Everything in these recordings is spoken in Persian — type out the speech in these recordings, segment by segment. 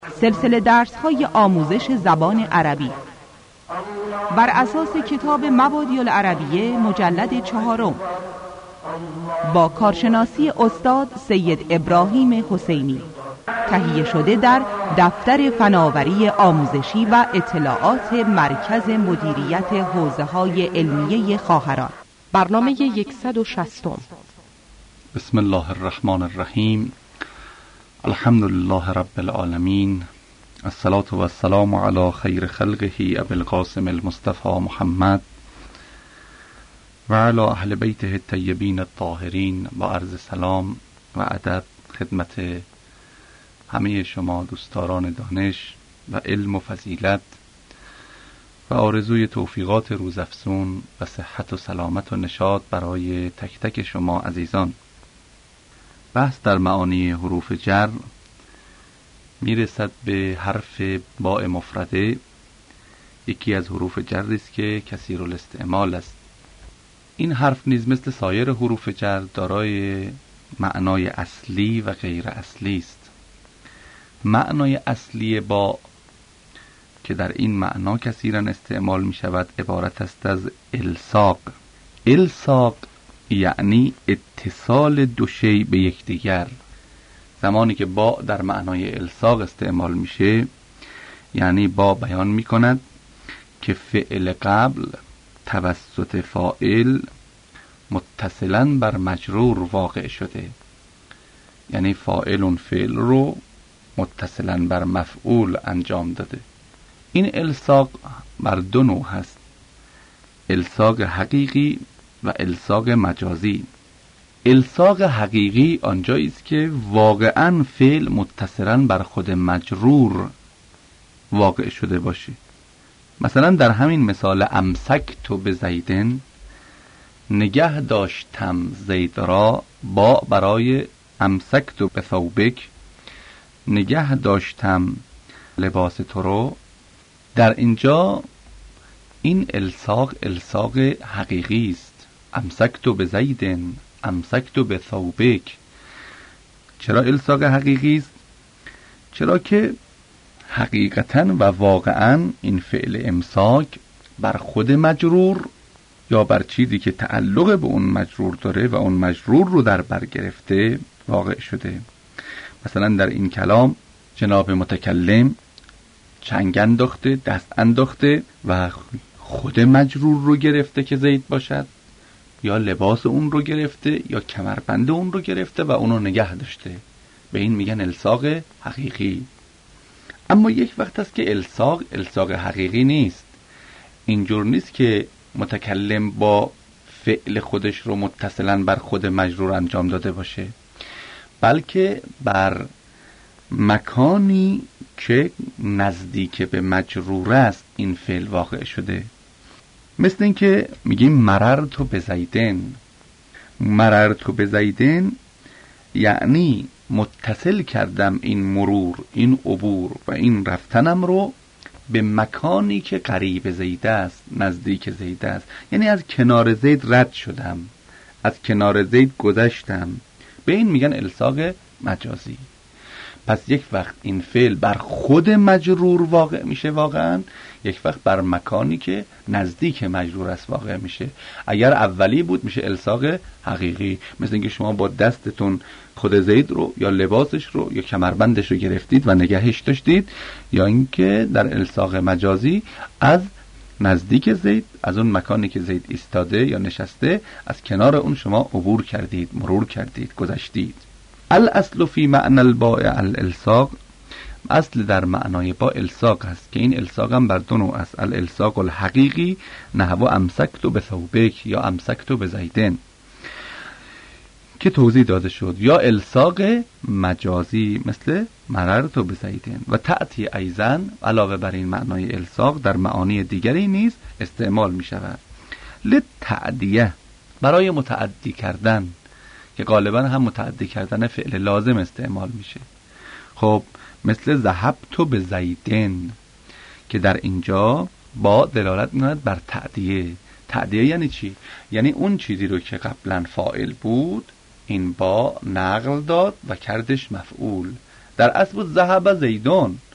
سلسله درس‌های آموزش زبان عربی بر اساس کتاب مبادی العربیه مجلد 4 با کارشناسی استاد سید ابراهیم حسینی، تهیه شده در دفتر فناوری آموزشی و اطلاعات مرکز مدیریت حوزه‌های علمیه خواهران. برنامه 160. بسم الله الرحمن الرحیم. الحمد لله رب العالمین. الصلاة و السلام علی خیر خلقه ابی القاسم المصطفى محمد و علی اهل بیته الطیبین الطاهرین. با عرض سلام و ادب خدمت همه شما دوستداران دانش و علم و فضیلت و آرزوی توفیقات روزافزون و صحت و سلامت و نشاط برای تک تک شما عزیزان. بحث در معانی حروف جر میرسد به حرف باء مفرده. یکی از حروف جر است که کثیر الاستعمال است. این حرف نیز مثل سایر حروف جر دارای معنای اصلی و غیر اصلی است. معنای اصلی با که در این معنا کثیرا استعمال می شود عبارت است از الصاق. الصاق یعنی اتصال دو شیء به یکدیگر. زمانی که با در معنای الصاق استعمال میشه یعنی با بیان میکند که فعل قبل توسط فاعل متصلاً بر مجرور واقع شده، یعنی فاعل اون فعل رو متصلاً بر مفعول انجام داده. این الصاق بر دو نوع هست: الصاق حقیقی و الصاق مجازی. الصاق حقیقی آنجایی است که واقعاً فعل متصلاً بر خود مجرور واقع شده باشه. مثلا در همین مثال امسکت بزیدن، نگه داشتم زید را، با برای امسکت بثوبک، نگه داشتم لباس تو رو. در اینجا این الصاق حقیقی است. امسکت بزیدن، امسکت بثوبک. چرا الصاق حقیقی است؟ چرا که حقیقتاً و واقعاً این فعل امساک بر خود مجرور یا بر چیزی که تعلق به اون مجرور داره و اون مجرور رو در بر گرفته واقع شده. مثلا در این کلام جناب متکلم چنگ انداخته، دست انداخته و خود مجرور رو گرفته که زید باشد، یا لباس اون رو گرفته یا کمربند اون رو گرفته و اونو نگه داشته. به این میگن الصاق حقیقی. اما یک وقت هست که الصاق حقیقی نیست. اینجور نیست که متکلم با فعل خودش رو متصلاً بر خود مجرور انجام داده باشه، بلکه بر مکانی که نزدیک به مجرور است این فعل واقع شده. مثل این که میگیم مررت بزیدن. مررت بزیدن یعنی متصل کردم این مرور، این عبور و این رفتنم رو به مکانی که قریب زید است، نزدیک زید است. یعنی از کنار زید رد شدم، از کنار زید گذشتم. به این میگن الصاق مجازی. پس یک وقت این فعل بر خود مجرور واقع میشه واقعا، یک وقت بر مکانی که نزدیک مجرور است واقع میشه. اگر اولی بود میشه الصاق حقیقی، مثل اینکه شما با دستتون خود زید رو یا لباسش رو یا کمربندش رو گرفتید و نگهش داشتید، یا اینکه در الصاق مجازی از نزدیک زید، از اون مکانی که زید ایستاده یا نشسته، از کنار اون شما عبور کردید، مرور کردید، گذشتید. الاصل فی معنی الباء الالصاق، اصل در معنای با الصاق هست که این الصاق هم بر دو نوع است: الالصاق الحقیقی نحو امسکت بثوبک یا امسکت بزیدن که توضیح داده شد، یا الصاق مجازی مثل مررت بزیدن. و تأتی ایضا علاوه بر این معنای الصاق در معانی دیگری نیز استعمال می شود. للتعدیه، برای متعدی کردن، که غالبا هم متعدی کردن فعل لازم استعمال میشه. خب مثل ذهبت بزیدن که در اینجا با دلالت می‌کند بر تعدیه. تعدیه یعنی چی؟ یعنی اون چیزی رو که قبلا فاعل بود این با نقل داد و کردش مفعول. در اصل ذهب زیدون،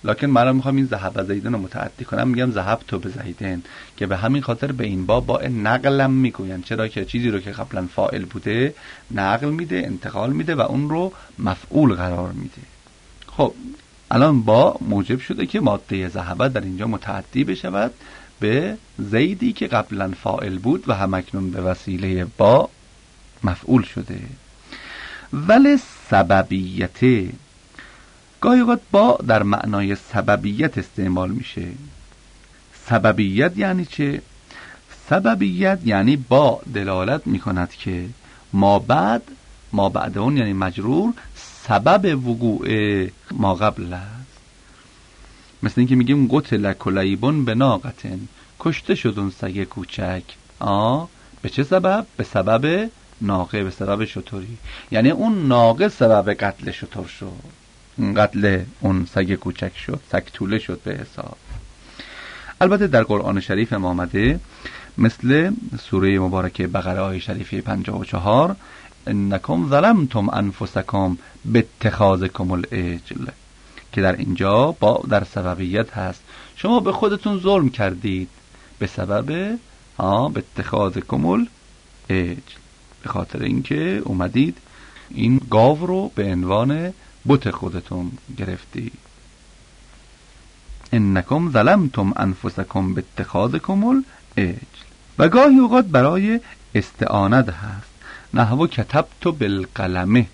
لکن من میخوام این ذهب زیدن رو متعدی کنم، میگم ذهب تو به زیدن، که به همین خاطر به این با نقلم میگوین، چرا که چیزی رو که قبلا فاعل بوده نقل میده، انتقال میده و اون رو مفعول قرار میده. خب الان با موجب شده که ماده ذهب در اینجا متعدی بشود به زیدی که قبلا فاعل بود و همکنون به وسیله با مفعول شده. ولی سببیت، گاهی اوقات با در معنای سببیت استعمال میشه. سببیت یعنی چه؟ سببیت یعنی با دلالت میکند که ما بعد اون یعنی مجرور سبب وقوع ما قبل است. مثل اینکه میگیم قتل کلیبون به ناقتن، کشته شد اون سگ کوچک. به چه سبب؟ به سبب ناقه، به سبب شتری. یعنی اون ناقه سبب قتل شتر شد، قتل اون سگ کوچک شد، سگ توله شد به حساب. البته در قرآن شریف ما آمده، مثل سوره مبارکه بقره آیه شریفه 54 انکم ظلمتم انفسکم باتخاذکم العجل، که در اینجا با در سببیت هست، شما به خودتون ظلم کردید به سبب باتخاذکم العجل، به خاطر اینکه اومدید این گاو رو به عنوان بت خودتون گرفتید. انکم ظلمتم انفسکم باتخاذکم العجل. و گاهی اوقات برای استعانت هست، نحو کتبت بالقلم.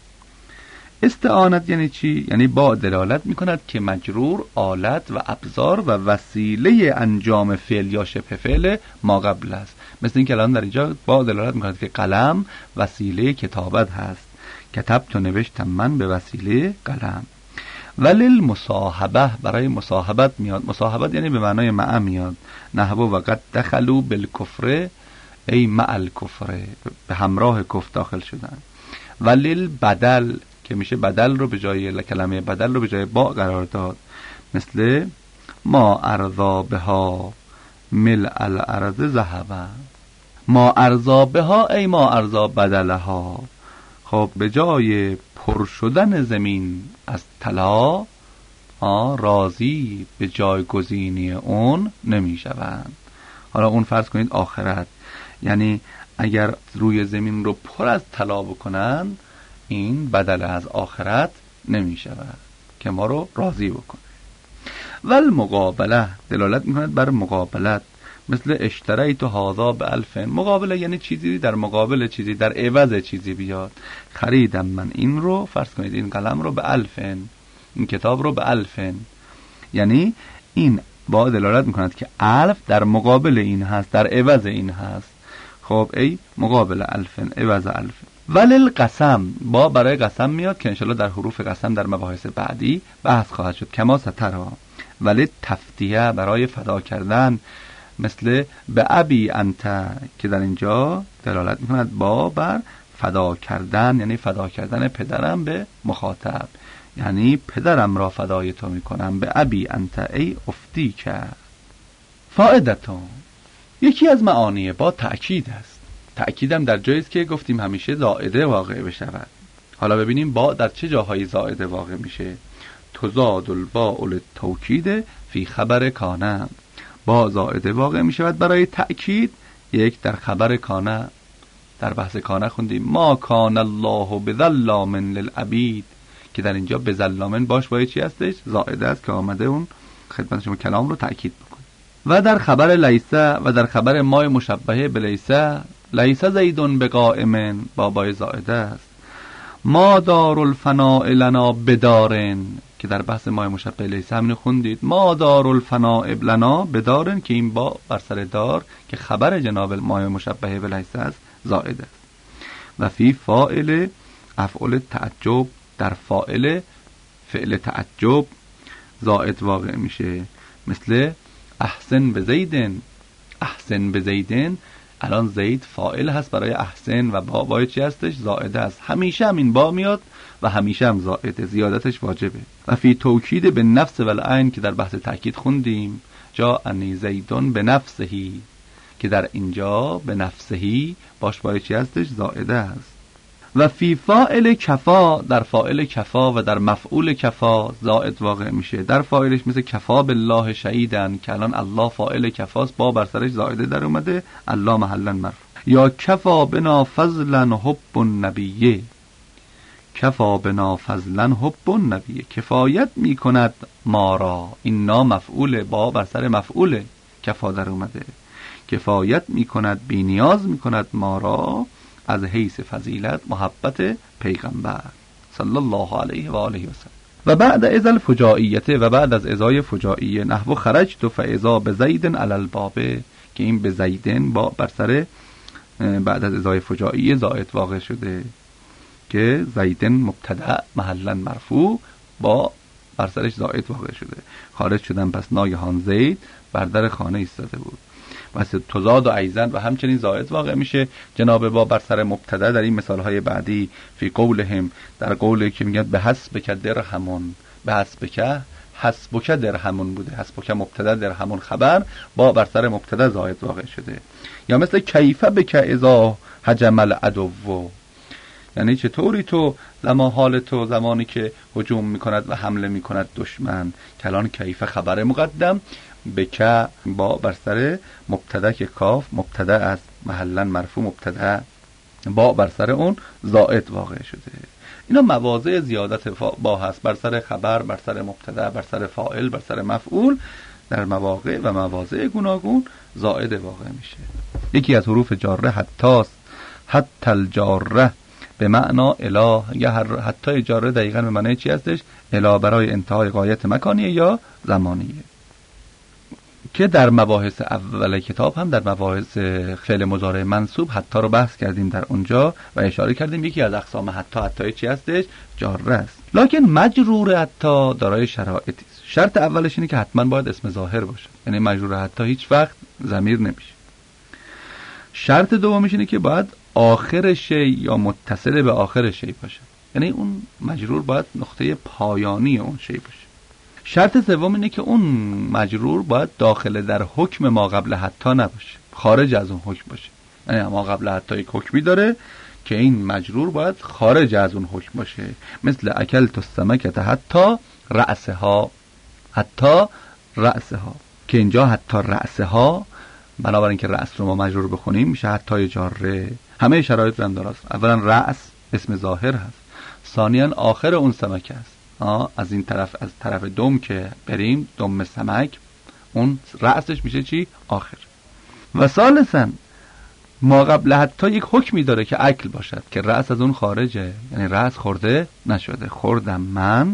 استعانت یعنی چی؟ یعنی با دلالت میکند که مجرور آلت و ابزار و وسیله انجام فعل یا شبه فعل ما قبل است. مثل این که الان در اینجا با دلالت میکند که قلم وسیله کتابت هست، کتبت نوشتم من به وسیله قلم. ولیل مصاحبه، برای مصاحبت میاد. مصاحبت یعنی به معنای مع میاد، نحو وقد دخلوا بالکفر ای مع الکفر، به همراه کفر داخل شدن. ولیل بدل، که میشه بدل رو به جای کلمه بدل رو به جای با قرار داد، مثل ما ارضا بها مل الارض ذهبا، ما ارضا بها ای ما ارضا بدلها. خب به جای پر شدن زمین از طلا راضی به جایگزینی اون نمی شوند. حالا اون فرض کنید آخرت، یعنی اگر روی زمین رو پر از طلا بکنن این بدل از آخرت نمی شود که ما رو راضی بکنه. ول مقابله دلالت می کند بر مقابلت، مثل اشتریت هذا ب1000. مقابله یعنی چیزی در مقابل چیزی، در عوض چیزی بیاد. خریدم من این رو، فرض کنید این قلم رو ب1000، این کتاب رو ب1000. یعنی این با دلالت میکند که 1000 در مقابل این هست، در عوض این هست. خب ای مقابل 1000 عوض 1000. ولیل قسم، با برای قسم میاد که انشالله در حروف قسم در مباحث بعدی بحث خواهد شد. کما سترها. ولی تفتیه، برای فدا کردن، مثل به ابی انت، که در اینجا دلالت میکند با بر فدا کردن، یعنی فدا کردن پدرم به مخاطب، یعنی پدرم را فدای تو میکنم. به ابی انت ای افتی که. فائدتون، یکی از معانی با تأکید است. تأکیدم در جایی است که گفتیم همیشه زائده واقع بشود. حالا ببینیم با در چه جاهایی زائده واقع میشه. تزاد الباء للتوکید فی خبر کانه، با زائده واقع می شود برای تأکید. یک در خبر کانه، در بحث کانه خوندیم ما کان الله بظلام للعبید، که در اینجا بظلام باش باید چی هستش؟ زائده است که آمده اون خدمت شما کلام رو تأکید بکن. و در خبر لیسه و در خبر ما مشبهه به لیسه، لیسه زیدون بقائم، با بای زائده است. ما دار الفناء لنا بدارن، که در بحث ما مشبه لیسه همینو خوندید. ما دار الفناء لنا بدارن، که این با بر سر دار که خبر جناب ما مشبه به لیسه است زائده است. و فی فاعل افعال تعجب، در فاعل فعل تعجب زائد واقع میشه، مثل احسن به زیدن. احسن به زیدن، الان زید فاعل هست برای احسن و با چی هستش؟ زائده است. همیشه هم این با میاد و همیشه هم زائده، زیادتش واجبه. و فی توکید به نفس و العین، که در بحث تأکید خوندیم، جا انی زیدون به نفسهی، که در اینجا به نفسهی باش چی هستش؟ زائده است. و فی فاعل کفا، در فاعل کفا و در مفعول کفا زائد واقع میشه. در فاعلش مثل کفا بالله شهیدن که الان الله فاعل کفاست، با بر سرش زائده در اومده، الله محلا مرفوع. یا کفا بنا فضلا حب النبیه، کفا بنا فضلا حب النبیه، کفایت میکند ما را، این نا مفعول، با بر سر مفعول کفا در اومده، کفایت میکند، بی نیاز میکند ما را از حیث فضیلت محبت پیغمبر صلی الله علیه و آله و سلم. و بعد از الفجائیته، و بعد از ازای فجائیه، نحو خرجت فاذا بزید علی الباب، که این بزیدن با بر سر بعد از ازای فجائیه زائد واقع شده که زیدن مبتدا محلا مرفوع با بر سرش زائد واقع شده. خارج شدن پس ناگهان زید بر در خانه ایستاده بود. مثل تزاد و ایزن و همچنین زائد واقع میشه جناب با بر سر مبتدا در این مثالهای بعدی. فی قولهم، در قولی که میگن به حسبک درهمون، به حسبک درهمون بوده، حسبک مبتدا درهمون خبر، با بر سر مبتدا زائد واقع شده. یا مثل کیف بک اذا هجم العدو، یعنی چطوری تو حال تو زمانی که هجوم میکند و حمله میکند دشمن. کلان کیف خبر مقدم، بک با بر سر مبتدا که کاف مبتدا است محلا مرفوع، مبتدا با بر سر اون زائد واقع شده. اینا مواضع زیادت با هست، بر سر خبر، بر سر مبتدا، بر سر فاعل، بر سر مفعول، در مواقع و مواضع گوناگون زائد واقع میشه. یکی از حروف جاره حتاست، حتی الجاره به معنا اله، یا حتی جاره دقیقاً به معنی چی هستش؟ اله برای انتهای غایت مکانیه یا زمانیه، که در مباحث اول کتاب هم در مباحث فعل مضارع منصوب حتی رو بحث کردیم در اونجا و اشاره کردیم یکی از اقسام حتی چی هستش؟ جاره است. لکن مجرور حتی دارای شرایطی است. شرط اولش اینه که حتما باید اسم ظاهر باشه، یعنی مجرور حتی هیچ وقت ضمیر نمیشه. شرط دومش اینه که باید آخر شی یا متصل به آخر شی باشه، یعنی اون مجرور باید نقطه پایانی اون شی باشه. شرط سوم اینه که اون مجرور باید داخل در حکم ما قبل حتی نباشه، خارج از اون حکم باشه. یعنی ما قبل حتی یک حکمی داره که این مجرور باید خارج از اون حکم باشه، مثل اکلت السمکه حتی رأسها، حتی رأسها، که اینجا حتی رأسها بنابراین که رأس رو ما مجرور بخونیم میشه حتی جاره. همه شرایط رم داره. اولا رأس اسم ظاهر هست، ثانیاً آخر اون سمک است، از این طرف، از طرف دم که بریم، دم سمک، اون رأسش میشه چی؟ آخر. و ثالثاً ما قبل حتی یک حکمی داره که اکل باشد، که رأس از اون خارجه، یعنی رأس خورده نشده، خوردم من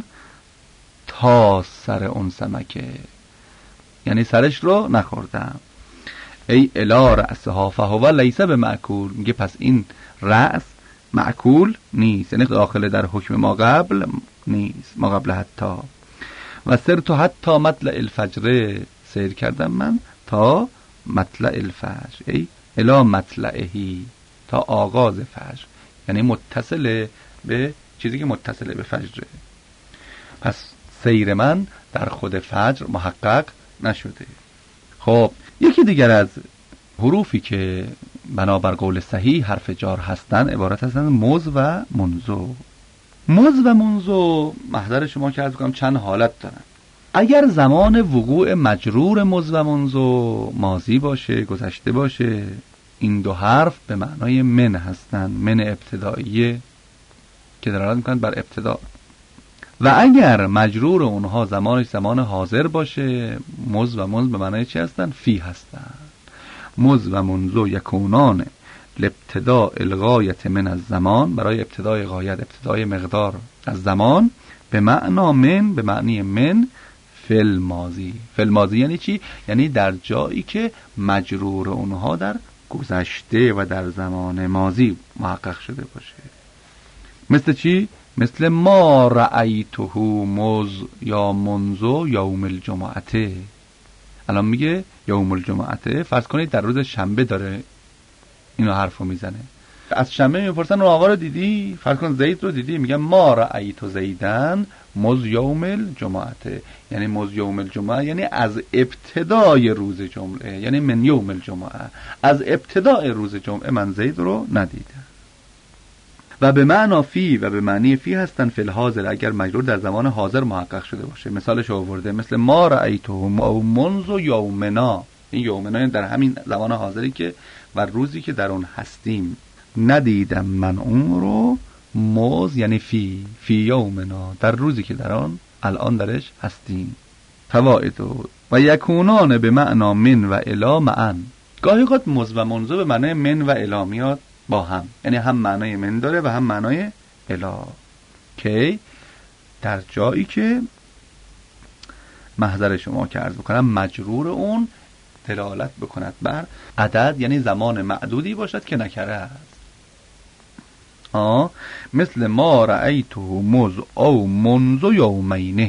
تا سر اون سمکه، یعنی سرش رو نخوردم. ای الا رأسها فهو لیس بمأکول، میگه پس این رأس معکول نیست، یعنی داخل در حکم ما قبل نیست، ما قبل حتی. و سرت حتی مطلع الفجر، سیر کردم من تا مطلع الفجر، ای الا مطلعهی، تا آغاز فجر، یعنی متصل به چیزی که متصل به فجره. پس سیر من در خود فجر محقق نشده. خب یکی دیگر از حروفی که بنابر قول صحیح حرف جار هستن عبارت هستن مز و منزو. مز و منزو محضر شما که عرض کنم چند حالت دارن. اگر زمان وقوع مجرور مز و منزو ماضی باشه، گذشته باشه، این دو حرف به معنای من هستن، من ابتداییه که دلالت میکنند بر ابتدا. و اگر مجرور اونها زمانش زمان حاضر باشه، مز و منز به معنای چی هستن؟ فی هستن. مز و منزو یکونان لابتداء الغایت من از زمان، برای ابتدای غایت، ابتدای مقدار از زمان، به معنا من، به معنی من فل ماضی. فل ماضی یعنی چی؟ یعنی در جایی که مجرور اونها در گذشته و در زمان ماضی محقق شده باشه. مثل چی؟ مثل ما رأیته مز یا منزو یوم الجمعه. الان میگه یوم الجمعه، فرض کنید در روز شنبه داره اینو حرفو میزنه. از شنبه میپرسن اون آقا رو دیدی؟ فرض کن زید رو دیدی، میگه ما رأیت زیدن مز یوم الجمعه، یعنی مز یوم الجمعه یعنی از ابتدای روز جمعه، یعنی من یوم الجمعه، از ابتدای روز جمعه من زید رو ندیدم. و به معنا فی و به معنی فی هستن فی الحاضر اگر مجرور در زمان حاضر محقق شده باشه. مثالش آورده مثل ما رأیته او منذ یومنا، این یومنا در همین زمان حاضری که و روزی که در اون هستیم. ندیدم من اون رو موز یعنی فی یومنا، در روزی که در آن الان درش هستیم. فواید و یکونان به معنا من و الی معا، گاهی اوقات موز و منذ به معنای من و الی میاد با هم، یعنی هم معنای من داره و هم معنای الی. کی در جایی که محضر شما که عرض بکنم مجرور اون دلالت بکند بر عدد، یعنی زمان معدودی باشد که نکره است. مثل ما رأیته مز او منذ یومین،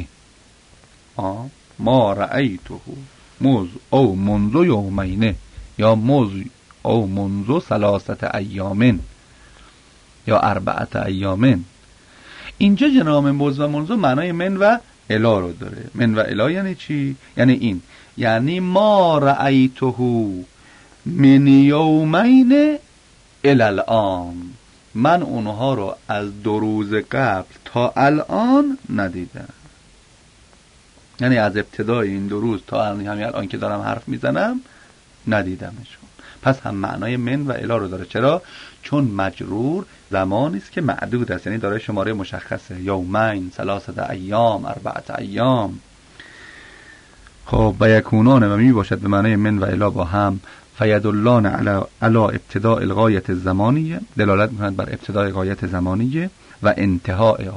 ما رأیته مز او منذ یومین یا مز او منذ 3 ایام یا 4 ایام. اینجا جناب مز و منذ معنای من و الا رو داره. من و الا یعنی چی؟ یعنی این، یعنی ما رأیته من یومین الی الان، من اونها رو از 2 روز قبل تا الان ندیدم. یعنی از ابتدای این 2 روز تا همین الان که دارم حرف میزنم ندیدمشون. پس هم معنای من و الی رو داره. چرا؟ چون مجرور زمانی است که معدود است، یعنی داره شماره مشخصه، یومین، 3 ایام، 4 ایام. خب و یکونان و می باشد به معنای من و الی با هم. فیدلان علی ابتداء الغایت الزمانیه، دلالت می‌کند بر ابتدای غایت زمانیه و انتهای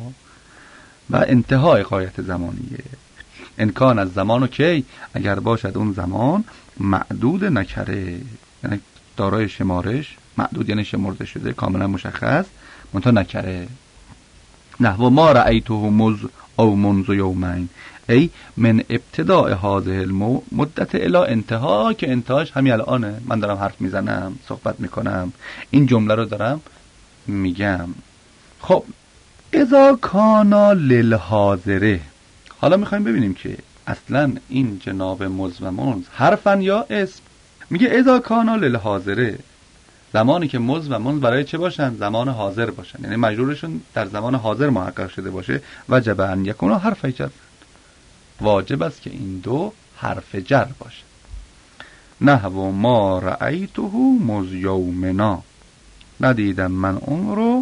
غایت زمانیه. امکان از زمان و کی، اگر باشد اون زمان معدود نکره، یعنی دارای شمارش، معدود یعنی شمرده شده کاملا مشخص منتها نکره. نحو ما رأیته مز او منذ یومین ای من ابتداء هذه المدت الی انتها، که انتهاش همین الانه، من دارم حرف میزنم، صحبت میکنم، این جمله رو دارم میگم. خب اذا کانا للحاضره، حالا میخوایم ببینیم که اصلا این جناب مز و منذ حرفن یا اسم. میگه اذا کانا للحاضره، زمانی که مز و منذ برای چه باشن؟ زمان حاضر باشن، یعنی مجرورشون در زمان حاضر محقق شده باشه. وجب ان یکونا حرف جر، واجب است که این 2 حرف جر باشه. نحو ما رأیته مز یومنا، ندیدم من اون رو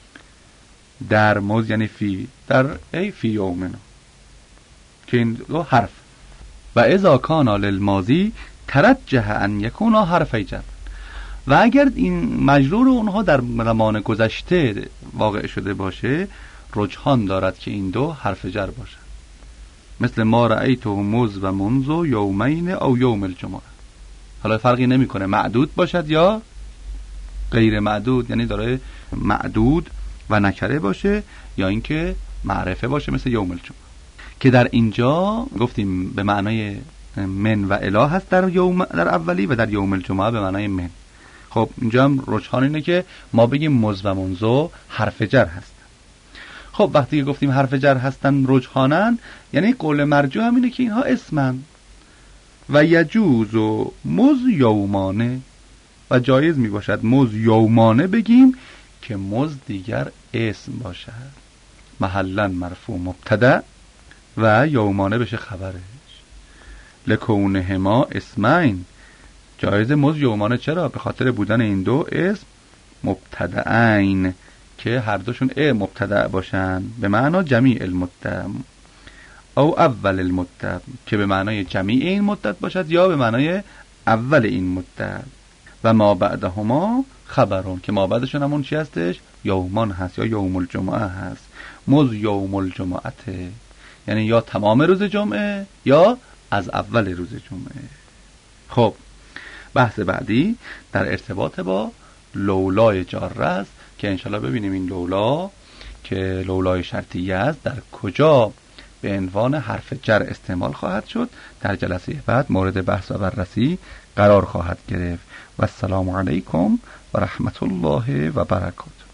در مز یعنی فی، در ای فی یومنا، که این 2 حرف. و اذا کان للماضی ترجح ان یکونا حرف جر، و اگر این مجرور اونها در زمان گذشته واقع شده باشه رجحان دارد که این 2 حرف جر باشه. مثل ما رأیته مز و منذ یومین او یوم الجمعه. حالا فرقی نمیکنه معدود باشد یا غیر معدود، یعنی داره معدود و نکره باشه یا اینکه معرفه باشه مثل یوم الجمعه، که در اینجا گفتیم به معنای من و الی هست در اولی و در یوم الجمعه به معنای من. خب اینجا هم رجحان اینه که ما بگیم مز و منذ حرف جر هست. خب وقتی که گفتیم حرف جر هستن رجحانن، یعنی قول مرجوح هم اینه که اینها اسمن. و یجوز و مز یومانه، و جایز می باشد مز یومانه بگیم که مز دیگر اسم باشد، محلا مرفوع مبتدا و یومانه بشه خبرش. لکونهما اسمین، جایز مز یومانه. چرا؟ به خاطر بودن این 2 اسم مبتدعین که هر دوشون مبتدع باشن، به معنی جمیع المدت او اول المدت، که به معنای جمیع این مدت باشد یا به معنای اول این مدت. و ما بعدهما خبرون، که ما بعدشون همون چی هستش؟ یومان هست یا یوم الجمعه هست. مز یوم الجمعه، یعنی یا تمام روز جمعه یا از اول روز جمعه. خب بحث بعدی در ارتباط با لولای جاره است که انشالله ببینیم این لولا که لولای شرطیه است در کجا به عنوان حرف جر استعمال خواهد شد. در جلسه بعد مورد بحث و بررسی قرار خواهد گرفت. و السلام علیکم و رحمت الله و برکاته.